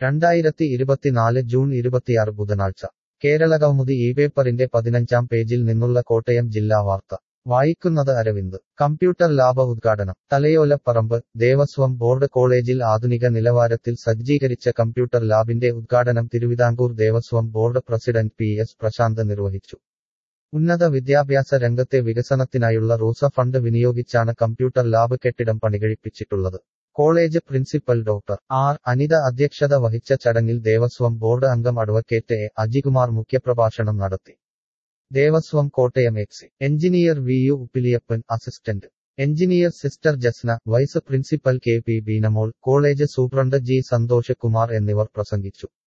2024 June 26 ബുധനാഴ്ച കേരളകൗമുദി ഇപേപ്പറിന്റെ 15-ാം പേജിൽ നിന്നുള്ള കോട്ടയം ജില്ലാ വാർത്ത വായിക്കുന്നത് അരവിന്ദ് കമ്പ്യൂട്ടർ ലാബ് ഉദ്ഘാടനം തലയോലപ്പറമ്പ് ദേവസ്വം ബോർഡ് കോളേജിൽ ആധുനിക നിലവാരത്തിൽ സജ്ജീകരിച്ച കമ്പ്യൂട്ടർ ലാബിന്റെ ഉദ്ഘാടനം Thiruvithamkoor Devaswom board president P S. Prashanth നിർവഹിച്ചു. ഉന്നത വിദ്യാഭ്യാസ രംഗത്തെ വികസനത്തിനായുള്ള റൂസ ഫണ്ട് വിനിയോഗിച്ചാണ് കമ്പ്യൂട്ടർ ലാബ് കെട്ടിടം പണികഴിപ്പിച്ചിട്ടുള്ളത്. College principal doctor R. Anitha അധ്യക്ഷത വഹിച്ച ചടങ്ങിൽ ദേവസ്വം ബോർഡ് അംഗം അഡ്വക്കേറ്റ് എ. അജികുമാർ മുഖ്യപ്രഭാഷണം നടത്തി. ദേവസ്വം Kottayam exec engineer V. U. Uppiliyappan, assistant engineer sister Jasna, vice principal K. P. Beenamol, college superintendent G. Santhosh Kumar എന്നിവർ പ്രസംഗിച്ചു.